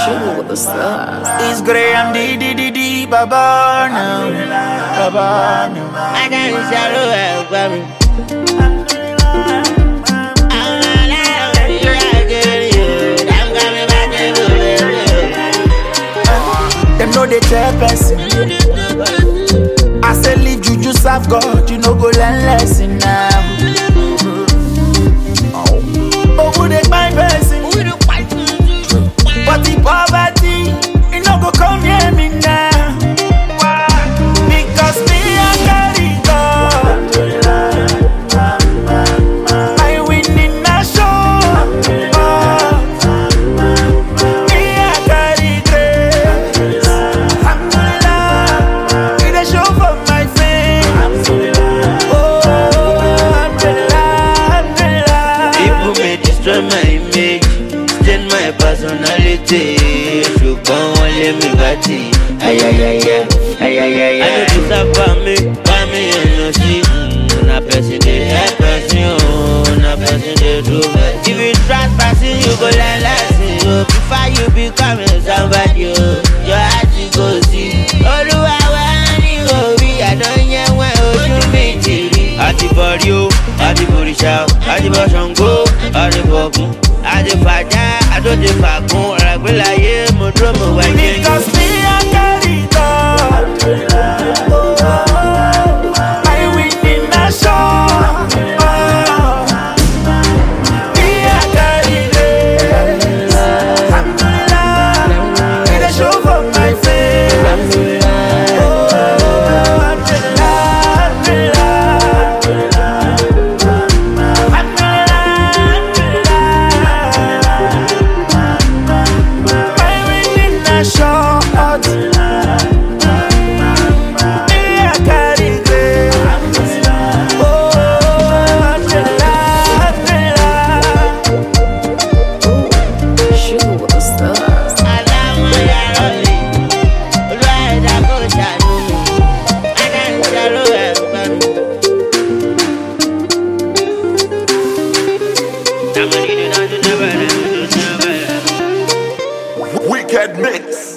Sugar with the stars. It's Graham D Baba now. Baba now. I can't shadow help me. Them know they tell person. I say leave juju serve God, you know go learn lesson now. Oh, who they find person? But the poverty, it no go come near me now. Because me I carry God. I win in a show. Me I carry grace. Alhamdulillah, it a show for my face. Oh, alhamdulillah. People may destroy my image, stain my personality. Ṣùgbọ́n wọ́n lé mi bàtì. Ayayaya, ayayaya. I know this about me, why me and see. Na person dey help person, na person dey do. If you trust person, you go learn lesson. Before you become somebody, your heart you go see. Olúwa wá ní orí, àdán wá ojú mi ti rí. Àti bọ̀rí o, àti bòrìṣà o, àti bọ̀ Ṣàngó, àti bọ̀gún, àti fàjà, àtòjì fàgún, ọ̀rọ̀ àgbélayé, mo dúró mo wá jẹ́. Because me I carry God. I win in a show. Me I carry grace. Alhamdulillah, it a show for my face. Oh, alhamdulillah, I win in a show. Sugar with the stars. Never. Wicked mix.